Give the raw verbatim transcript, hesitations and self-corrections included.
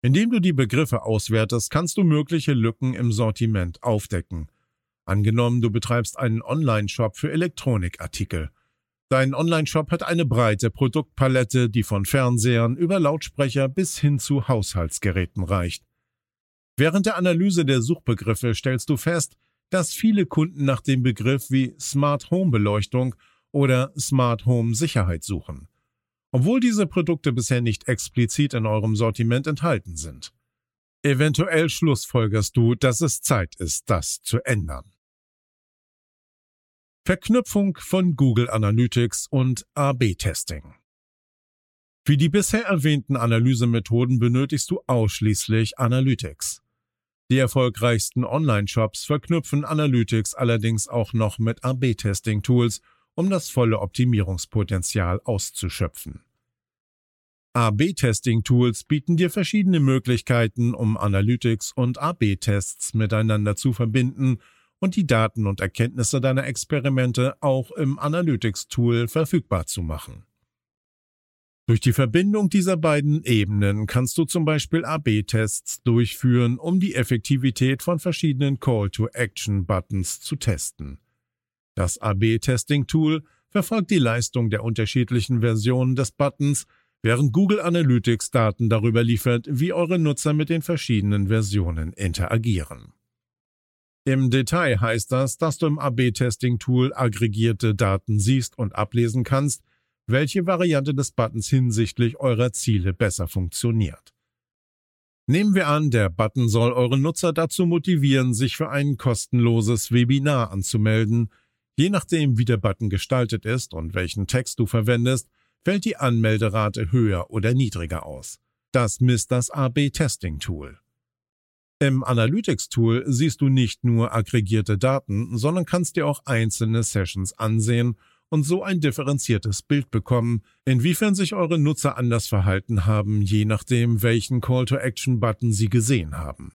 Indem du die Begriffe auswertest, kannst du mögliche Lücken im Sortiment aufdecken. Angenommen, du betreibst einen Online-Shop für Elektronikartikel. Dein Online-Shop hat eine breite Produktpalette, die von Fernsehern über Lautsprecher bis hin zu Haushaltsgeräten reicht. Während der Analyse der Suchbegriffe stellst du fest, dass viele Kunden nach dem Begriff wie Smart Home Beleuchtung oder Smart Home Sicherheit suchen, obwohl diese Produkte bisher nicht explizit in eurem Sortiment enthalten sind. Eventuell schlussfolgerst du, dass es Zeit ist, das zu ändern. Verknüpfung von Google Analytics und A B Testing. Für die bisher erwähnten Analysemethoden benötigst du ausschließlich Analytics. Die erfolgreichsten Online-Shops verknüpfen Analytics allerdings auch noch mit A B Testing Tools, um das volle Optimierungspotenzial auszuschöpfen. A B Testing Tools bieten dir verschiedene Möglichkeiten, um Analytics und A B Tests miteinander zu verbinden und die Daten und Erkenntnisse deiner Experimente auch im Analytics-Tool verfügbar zu machen. Durch die Verbindung dieser beiden Ebenen kannst du zum Beispiel A B Tests durchführen, um die Effektivität von verschiedenen Call-to-Action-Buttons zu testen. Das A B Testing Tool verfolgt die Leistung der unterschiedlichen Versionen des Buttons, während Google Analytics Daten darüber liefert, wie eure Nutzer mit den verschiedenen Versionen interagieren. Im Detail heißt das, dass du im A B Testing Tool aggregierte Daten siehst und ablesen kannst, welche Variante des Buttons hinsichtlich eurer Ziele besser funktioniert. Nehmen wir an, der Button soll eure Nutzer dazu motivieren, sich für ein kostenloses Webinar anzumelden. Je nachdem, wie der Button gestaltet ist und welchen Text du verwendest, fällt die Anmelderate höher oder niedriger aus. Das misst das A B Testing Tool. Im Analytics-Tool siehst du nicht nur aggregierte Daten, sondern kannst dir auch einzelne Sessions ansehen und so ein differenziertes Bild bekommen, inwiefern sich eure Nutzer anders verhalten haben, je nachdem, welchen Call-to-Action-Button sie gesehen haben.